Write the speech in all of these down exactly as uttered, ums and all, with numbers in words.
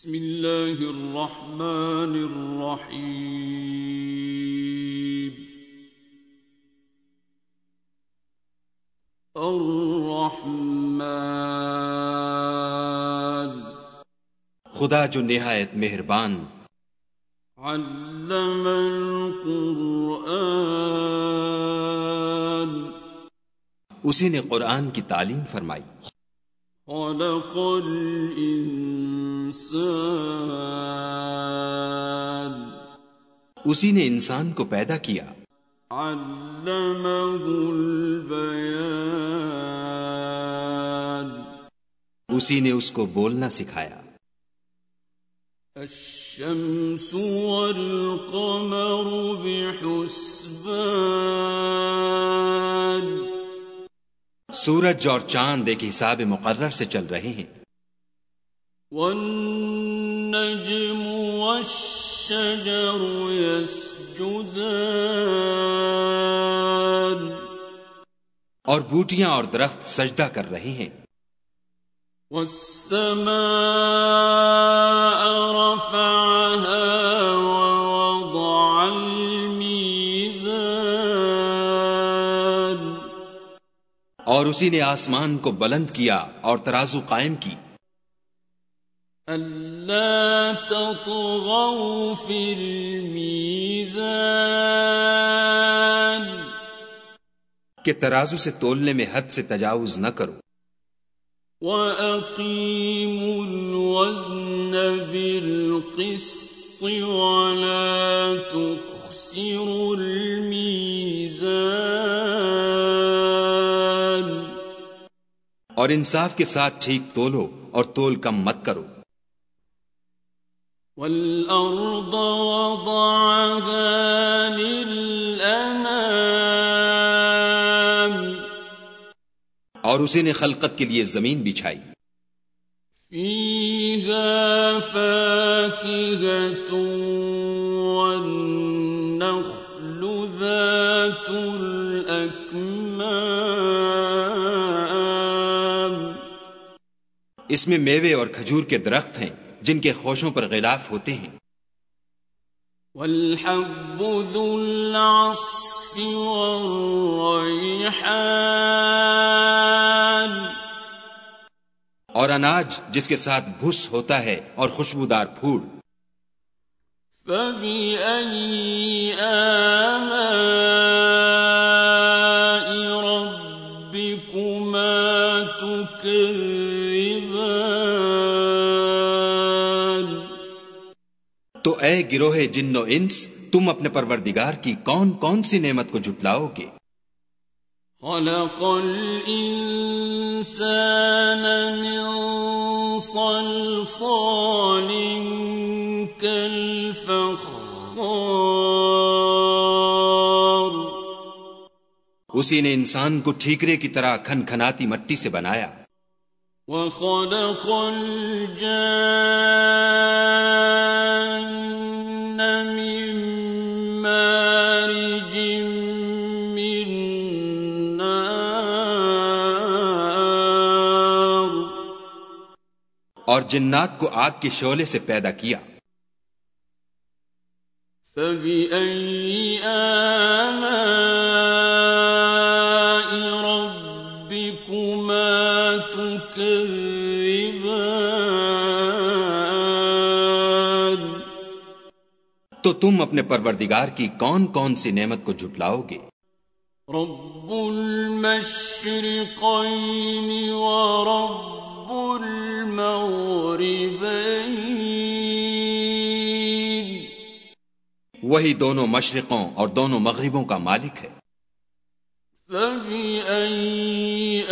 بسم اللہ الرحمن الرحیم الرحمن خدا جو نہایت مہربان، علم القرآن اسی نے قرآن کی تعلیم فرمائی، خلق الانسان اسی نے انسان کو پیدا کیا، علمہ البیان اسی نے اس کو بولنا سکھایا، الشمس والقمر بحسبان سورج اور چاند ایک حساب مقرر سے چل رہے ہیں، والنجم والشجر يسجدان اور بوٹیاں اور درخت سجدہ کر رہے ہیں، والسماء رفعها ووضع الميزان اور اسی نے آسمان کو بلند کیا اور ترازو قائم کی، أَلَّا تَطْغَوْا فِي الْمِيزَانِ کہ ترازو سے تولنے میں حد سے تجاوز نہ کرو، وَأَقِيمُوا الْوَزْنَ بِالْقِسْطِ وَلَا تُخْسِرُوا الْمِيزَانَ اور انصاف کے ساتھ ٹھیک تولو اور تول کم مت کرو، وَالْأَرْضَ وَضَعَهَا لِلْأَنَامِ اور اسی نے خلقت کے لیے زمین بچھائی، فِيهَا فَاكِهَةٌ وَالنَّخْلُ ذَاتُ الْأَكْمَامِ اس میں میوے اور کھجور کے درخت ہیں جن کے خوشوں پر غلاف ہوتے ہیں، وَالْحَبُّ ذُو الْعَصْفِ وَالرَّيْحَانِ اور اناج جس کے ساتھ بھس ہوتا ہے اور خوشبودار پھول، فَبِأَيِّ آلَاءِ رَبِّكُمَا تُكَذِّبَانِ تو اے گروہ جن و انس، تم اپنے پروردگار کی کون کون سی نعمت کو جھٹلاؤ گے؟ خَلَقَ الْإِنسَانَ مِنْ صَلْصَالٍ كَالْفَخَّارِ اسی نے انسان کو ٹھیکرے کی طرح کھن کھناتی مٹی سے بنایا، وَخَلَقَ الْجَانَّ مِن مَّارِجٍ مِّن نَّارٍ اور جنات کو آگ کے شعلے سے پیدا کیا، فَبِأَيِّ آلَاءِ رَبِّكُمَا تُكَذِّبَانِ تو تم اپنے پروردگار کی کون کون سی نعمت کو جھٹلاؤ گے؟ رَبُّ الْمَشْرِقَيْنِ وَرَبُّ الْمَغْرِبَيْنِ وہی دونوں مشرقوں اور دونوں مغربوں کا مالک ہے، فَبِأَيِّ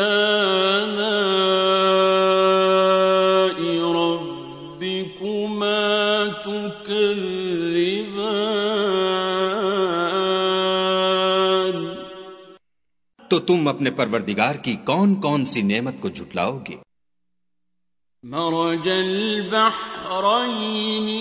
آلَاءِ رَبِّكُمَا تُكَذِّبَانِ تو تم اپنے پروردگار کی کون کون سی نعمت کو جھٹلاؤ گے؟ مرج البحرين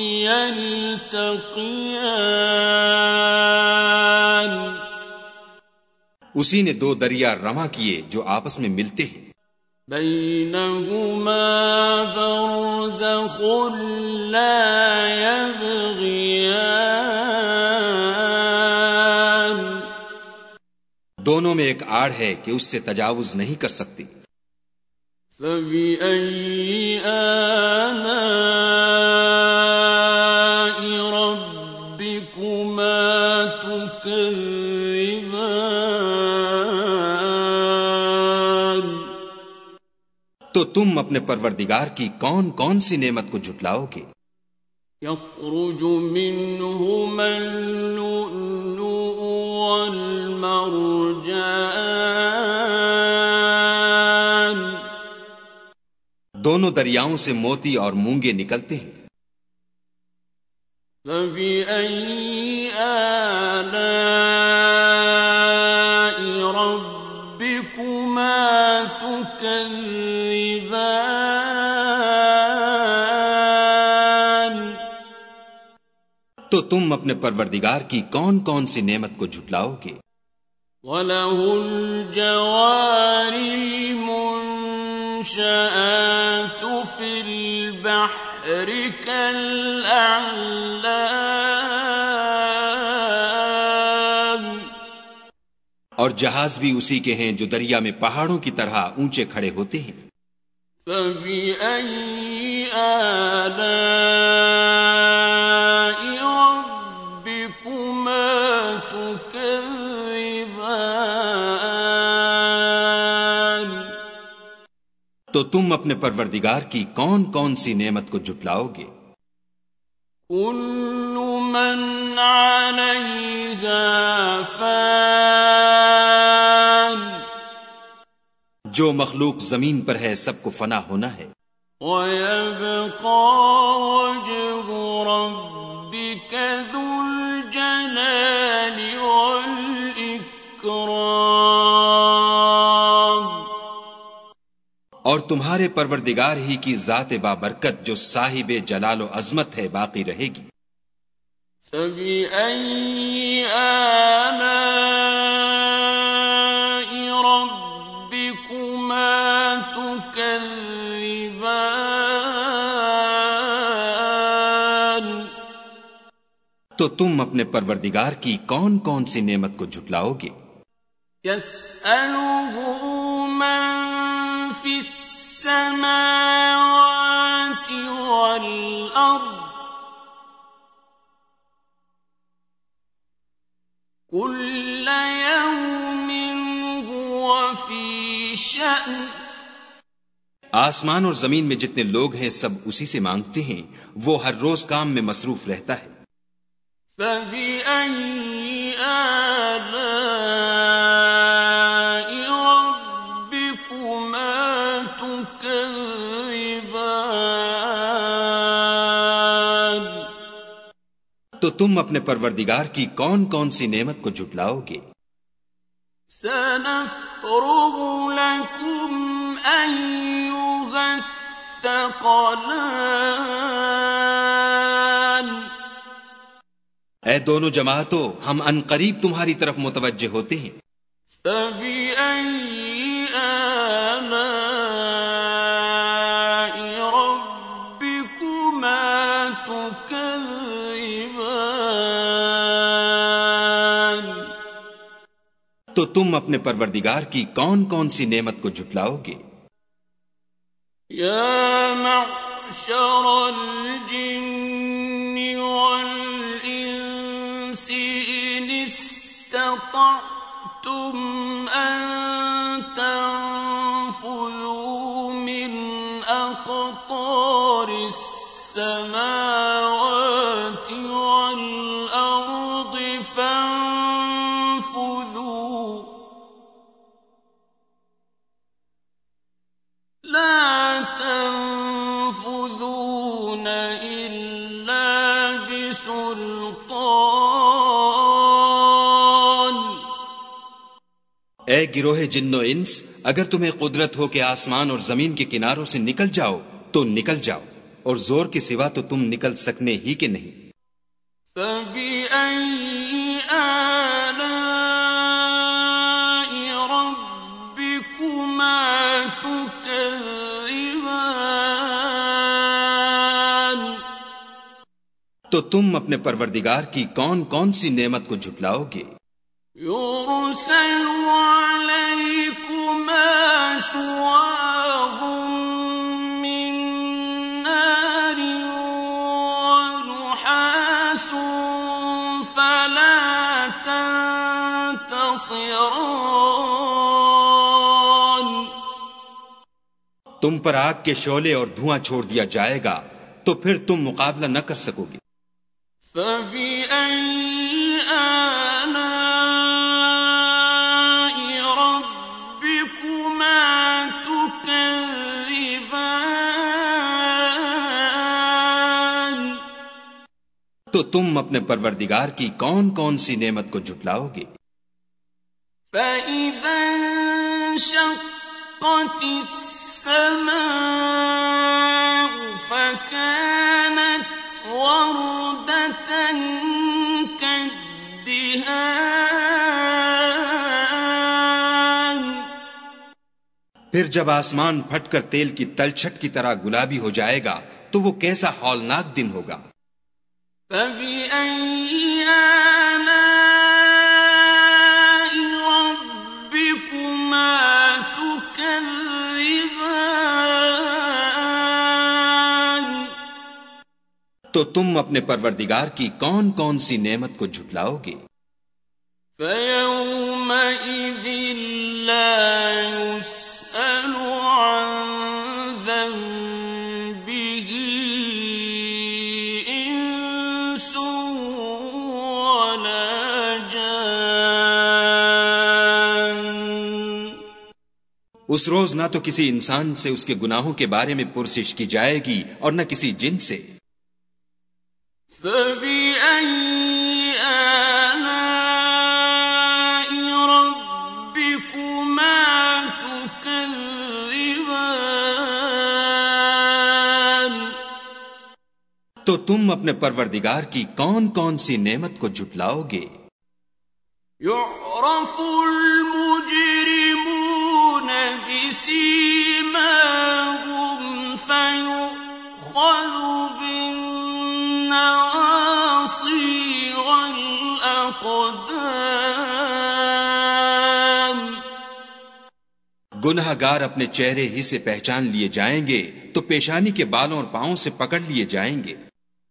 يلتقيان اسی نے دو دریا رواں کیے جو آپس میں ملتے ہیں، بينهما برزخ لا يبغيان دونوں میں ایک آڑ ہے کہ اس سے تجاوز نہیں کر سکتی. فبأي آلاء ربكما تكذبان تو تم اپنے پروردگار کی کون کون سی نعمت کو جھٹلاؤ گے؟ يخرج منهما اللؤلؤ والمرجان دونوں دریاؤں سے موتی اور مونگے نکلتے ہیں. فبأي آلاء ربكما تكذبان تو تم اپنے پروردگار کی کون کون سی نعمت کو جھٹلاؤ گے؟ وَلَهُ الْجَوَارِ الْمُنشَآتُ فِي الْبَحْرِ كَالْأَعْلَامِ اور جہاز بھی اسی کے ہیں جو دریا میں پہاڑوں کی طرح اونچے کھڑے ہوتے ہیں. فَبِأَيِّ آلَاءِ رَبِّكُمَا تُكَذِّبَانِ تو تم اپنے پروردگار کی کون کون سی نعمت کو جھٹلاؤ گے؟ كُلُّ مَنْ عَلَيْهَا فَانٍ جو مخلوق زمین پر ہے سب کو فنا ہونا ہے. وَيَبْقَى وَجْهُ رَبِّكَ ذُو الْجَلَالِ وَالْإِكْرَامِ اور تمہارے پروردگار ہی کی ذات بابرکت جو صاحب جلال و عظمت ہے باقی رہے گی. فَبِأَيِّ آلَاءِ رَبِّكُمَا تُكَذِّبَانِ تو تم اپنے پروردگار کی کون کون سی نعمت کو جھٹلاؤ گے؟ يَسْأَلُهُ مَن فِي السَّمَاوَاتِ وَالْأَرْضِ كُلَّ يَوْمٍ هُوَ فِي شَأْنٍ آسمان اور زمین میں جتنے لوگ ہیں سب اسی سے مانگتے ہیں، وہ ہر روز کام میں مصروف رہتا ہے. فَبِأَيِّ آلَاءِ رَبِّكُمَا تُكَذِّبَانِ تو تم اپنے پروردگار کی کون کون سی نعمت کو جھٹلاؤ گے؟ سَنَفْرُغُ لَكُمْ أَيُّهَ الثَّقَلَانِ اے دونوں جماعتوں، ہم ان قریب تمہاری طرف متوجہ ہوتے ہیں. فَبِأَيِّ آلَاءِ رَبِّكُمَا تُكَذِّبَانِ تو تم اپنے پروردگار کی کون کون سی نعمت کو جھٹلاؤ گے؟ يَا مَعْشَرَ الْجِنِّ وَالْإِنسِ إِنِ اسْتَطَعْتُمْ أَن تَنفُذُوا مِنْ أَقْطَارِ السَّمَاوَاتِ وَالْأَرْضِ فَانفُذُوا لَا تَنفُذُونَ إِلَّا بِسُلْطَانٍ اے گروہ جن و انس، اگر تمہیں قدرت ہو کہ آسمان اور زمین کے کناروں سے نکل جاؤ تو نکل جاؤ، اور زور کے سوا تو تم نکل سکنے ہی کے نہیں. فَبِأَيِّ آلَاءِ رَبِّكُمَا تُكَذِّبَانِ تو تم اپنے پروردگار کی کون کون سی نعمت کو جھٹلاؤ گے؟ يرسل عليكما شواظ من نار ونحاس فلا تنتصران. تم پر آگ کے شعلے اور دھواں چھوڑ دیا جائے گا تو پھر تم مقابلہ نہ کر سکو گے. فَبِأَيِّ آلَاءِ رَبِّكُمَا تُكَذِّبَانِ. تو تم اپنے پروردگار کی کون کون سی نعمت کو جھٹلاؤ گے؟ فَإِذَا انشَقَّتِ السَّمَاءُ فَكَانَتْ وَرْدَةً كَالدِّهَانِ. پھر جب آسمان پھٹ کر تیل کی تلچھٹ کی طرح گلابی ہو جائے گا تو وہ کیسا ہولناک دن ہوگا. فَبِأَيِّ آلَاءِ رَبِّكُمَا تُكَذِّبَانِ. تو تم اپنے پروردگار کی کون کون سی نعمت کو جھٹلاؤ گے؟ فَيَوْمَئِذٍ لَا يُسْأَلُ عَنْ ذَنبِهِ إِنسٌ وَلَا جَانٌ. اس روز نہ تو کسی انسان سے اس کے گناہوں کے بارے میں پرسش کی جائے گی اور نہ کسی جن سے. فَبِأَيِّ آلَاءِ رَبِّكُمَا تُكَذِّبَانِ. تو تم اپنے پروردگار کی کون کون سی نعمت کو جھٹلاؤ گے؟ يُعْرَفُ الْمُجْرِمُونَ بِسِيمَاهُمْ فَيُؤْخَذُ بِالنَّوَاصِي وَالْأَقْدَامِ. گناہ گار اپنے چہرے ہی سے پہچان لیے جائیں گے تو پیشانی کے بالوں اور پاؤں سے پکڑ لیے جائیں گے.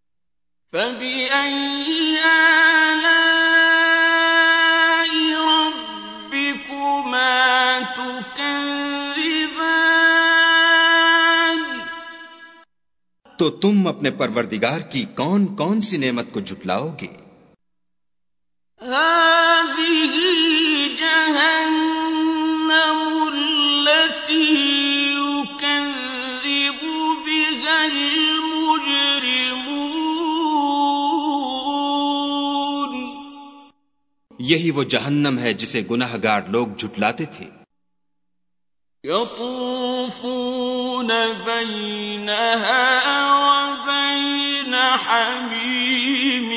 فَبِأَيِّ آلَاءِ رَبِّكُمَا تُكَذِّبَانِ. تو تم اپنے پروردگار کی کون کون سی نعمت کو جھٹلاؤ گے؟ هَٰذِهِ جَهَنَّمُ الَّتِي يُكَذِّبُ بِهَا الْمُجْرِمُونَ. یہی وہ جہنم ہے جسے گناہ گار لوگ جھٹلاتے تھے. يَطُوفُونَ بَيْنَهَا وَبَيْنَ حَمِيمٍ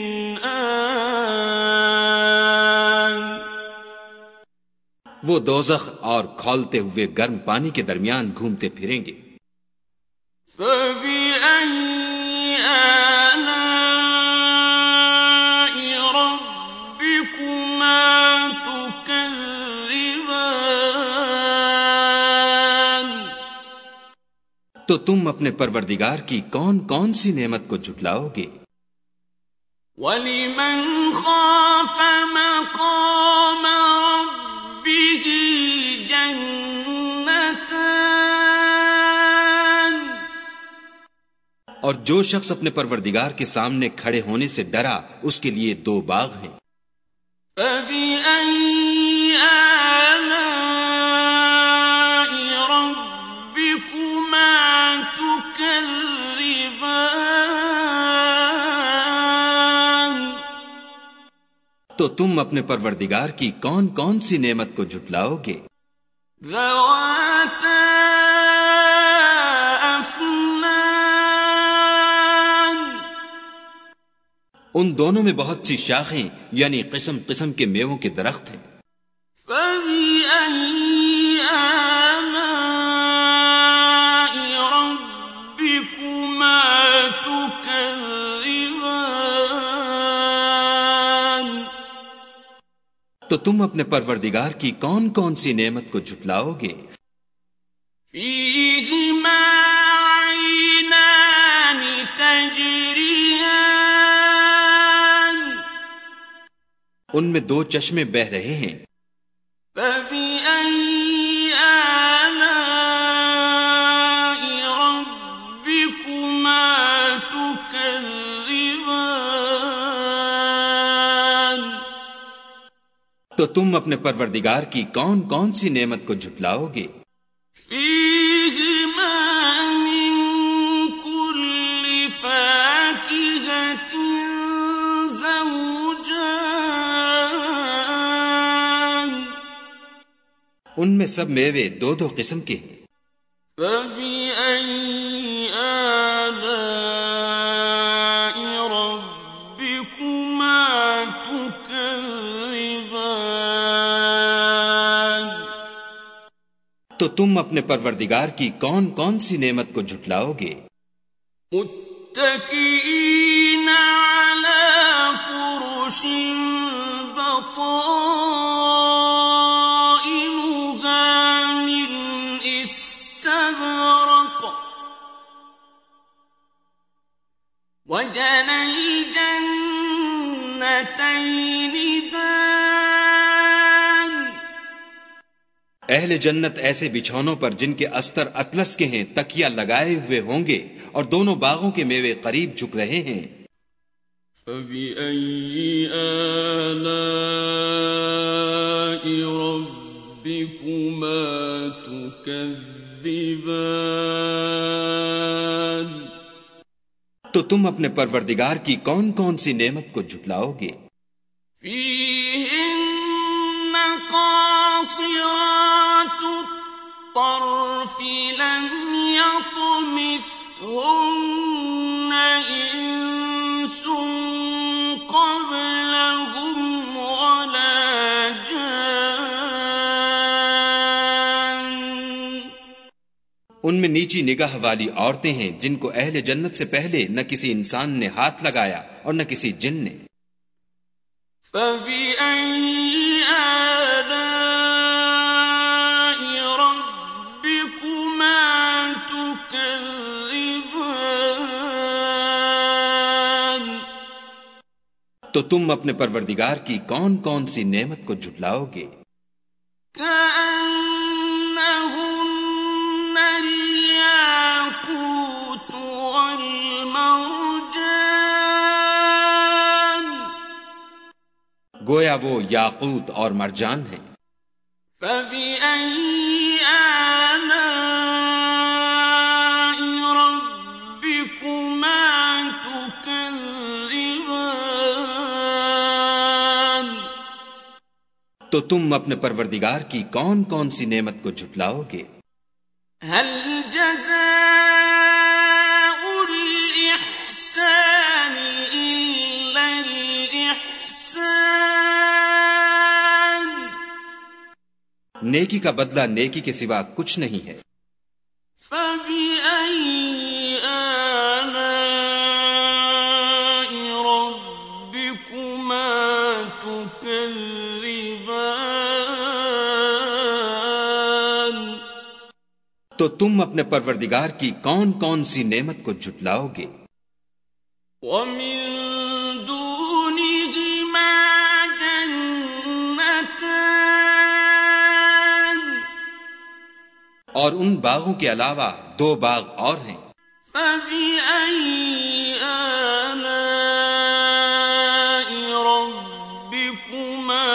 آنٍ. وہ دوزخ اور کھولتے ہوئے گرم پانی کے درمیان گھومتے پھریں گے. فَبِأَيِّ آلَاءِ رَبِّكُمَا تُكَذِّبَانِ. تو تم اپنے پروردگار کی کون کون سی نعمت کو جھٹلاؤ گے؟ وَلِمَنْ خَافَ مَقَامَ رَبِّهِ جَنَّتَانِ. اور جو شخص اپنے پروردگار کے سامنے کھڑے ہونے سے ڈرا اس کے لیے دو باغ ہیں. فَبِأَيِّ آلَاءِ رَبِّكُمَا تُكَذِّبَانِ. تو تم اپنے پروردگار کی کون کون سی نعمت کو جھٹلاؤ گے؟ ذَوَاتَا أَفْنَانٍ. ان دونوں میں بہت سی شاخیں یعنی قسم قسم کے میووں کے درخت ہیں. فَبِأَيِّ آلَاءِ رَبِّكُمَا تُكَذِّبَانِ. تو تم اپنے پروردگار کی کون کون سی نعمت کو جھٹلاؤ گے؟ فیہما عینان تجریان، ان میں دو چشمے بہ رہے ہیں۔ فبأئی آلاء ربکما تکذبان، تو تم اپنے پروردگار کی کون کون سی نعمت کو جھٹلاؤ گے؟ فیہما من کل فاکہۃ زوجان، ان میں سب میوے دو دو قسم کے ہیں۔ فبأئی آلاء ربکما تکذبان، تو تم اپنے پروردگار کی کون کون سی نعمت کو جھٹلاؤ گے؟ متکئین علی فرش بطائنها من استبرق، وجنى الجنتین دان، اہل جنت ایسے بچھونوں پر جن کے استر اطلس کے ہیں تکیہ لگائے ہوئے ہوں گے، اور دونوں باغوں کے میوے قریب جھک رہے ہیں۔ فبأئی آلاء ربکما تکذبان، تو تم اپنے پروردگار کی کون کون سی نعمت کو جھٹلاؤ گے؟ فیہن قاصرات الطرف لم یطمثہن انس قبلہم ولا جان، ان میں نیچی نگاہ والی عورتیں ہیں جن کو اہل جنت سے پہلے نہ کسی انسان نے ہاتھ لگایا اور نہ کسی جن نے۔ فبأئی آلاء ربکما تکذبان، تو تم اپنے پروردگار کی کون کون سی نعمت کو جھٹلاؤ گے؟ کأنہن الياقوت والمرجان، گویا وہ یاقوت اور مرجان ہیں۔ فبأئی آلاء ربکما تکذبان، تو تم اپنے پروردگار کی کون کون سی نعمت کو جھٹلاؤ گے؟ هل جزاء الإحسان إلا الإحسان، نیکی کا بدلہ نیکی کے سوا کچھ نہیں ہے۔ فبأئی آلاء ربکما تکذبان، تو تم اپنے پروردگار کی کون کون سی نعمت کو جھٹلاؤ گے؟ ومن دونہما جنتان، اور ان باغوں کے علاوہ دو باغ اور ہیں۔ فبأئی آلاء ربکما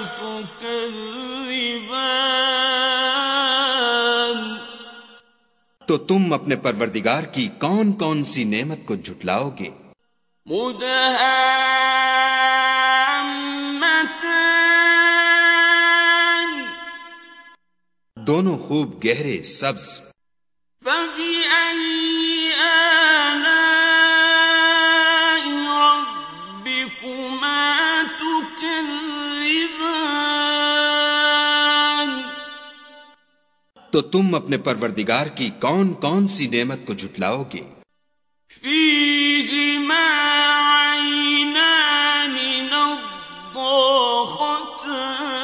تکذبان، تو تم اپنے پروردگار کی کون کون سی نعمت کو جھٹلاؤ گے؟ مدہامتان، دونوں خوب گہرے سبز۔ فبأئی آلاء ربکما تکذبان، تو تم اپنے پروردگار کی کون کون سی نعمت کو جھٹلاؤ گے؟ فیہما عینان نضاختان،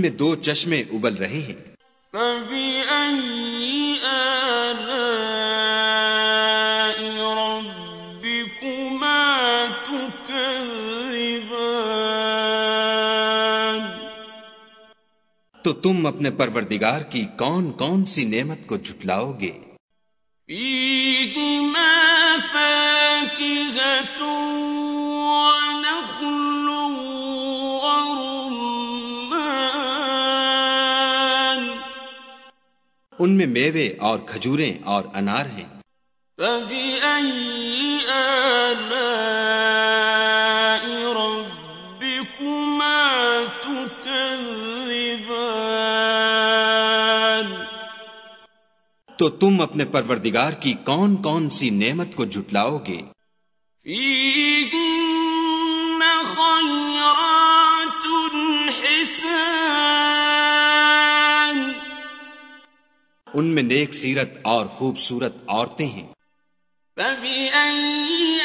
دو چشمے ابل رہے ہیں۔ فَبِأَيِّ آلَاءِ رَبِّكُمَا تُكَذِّبَانِ؟ تو تم اپنے پروردگار کی کون کون سی نعمت کو جھٹلاؤ گے؟ فِيهِمَا فَاكِهَةٌ وَنَخْلٌ وَرُمَّانٌ، ان میں میوے اور کھجوریں اور انار ہیں۔ فَبِأَيِّ آلَاءِ رَبِّكُمَا تُكَذِّبَانِ؟ تو تم اپنے پروردگار کی کون کون سی نعمت کو جھٹلاؤ گے؟ فِيهِنَّ خَيْرَاتٌ حِسَانٌ، ان میں نیک سیرت اور خوبصورت عورتیں ہیں۔ فَبِأَيِّ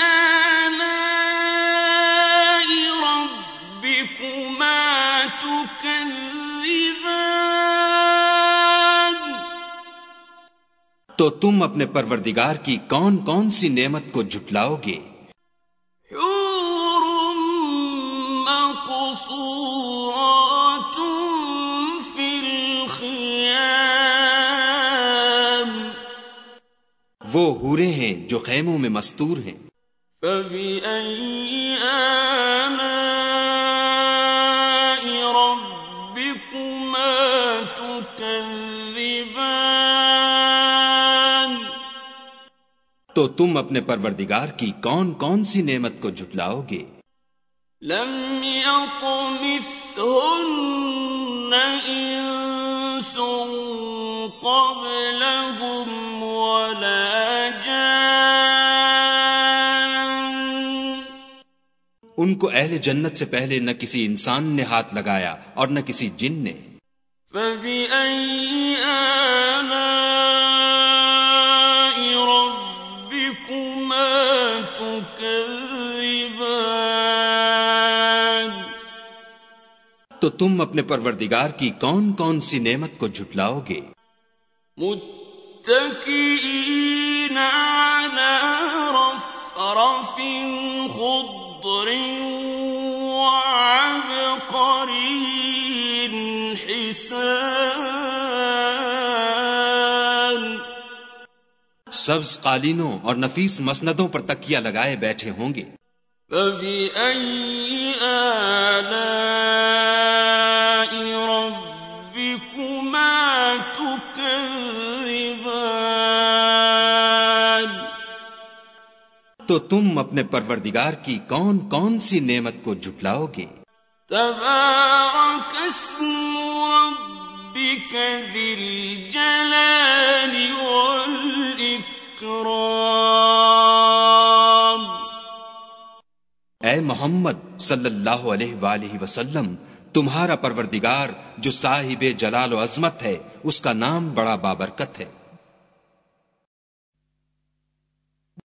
آلَاءِ رَبِّكُمَا تُكَذِّبَانِ؟ تو تم اپنے پروردگار کی کون کون سی نعمت کو جھٹلاؤ گے؟ حور مقصورات فی الخیام، وہ حوریں ہیں جو خیموں میں مستور ہیں۔ فَبِأَيِّ آلَاءِ رَبِّكُمَا تُكَذِّبَانِ؟ تو تم اپنے پروردگار کی کون کون سی نعمت کو جھٹلاؤ گے؟ لم يطمثهن انس قبلهم ولا جان، ان کو اہل جنت سے پہلے نہ کسی انسان نے ہاتھ لگایا اور نہ کسی جن نے۔ فَبِأَيِّ آلَاءِ رَبِّكُمَا تُكَذِّبَانِ؟ تو تم اپنے پروردگار کی کون کون سی نعمت کو جھٹلاؤ گے؟ متكئين على رفرف خضر وعبقري حسان، سبز قالینوں اور نفیس مسندوں پر تکیہ لگائے بیٹھے ہوں گے۔ فَبِأَيِّ آلَاءِ رَبِّكُمَا تُكَذِّبَانِ؟ تو تم اپنے پروردگار کی کون کون سی نعمت کو جھٹلاؤ گے؟ تبارك اسم ربك ذي الجلال والإكرام۔ اے محمد صلی اللہ علیہ وآلہ وسلم، تمہارا پروردگار جو صاحب جلال و عظمت ہے، اس کا نام بڑا بابرکت ہے۔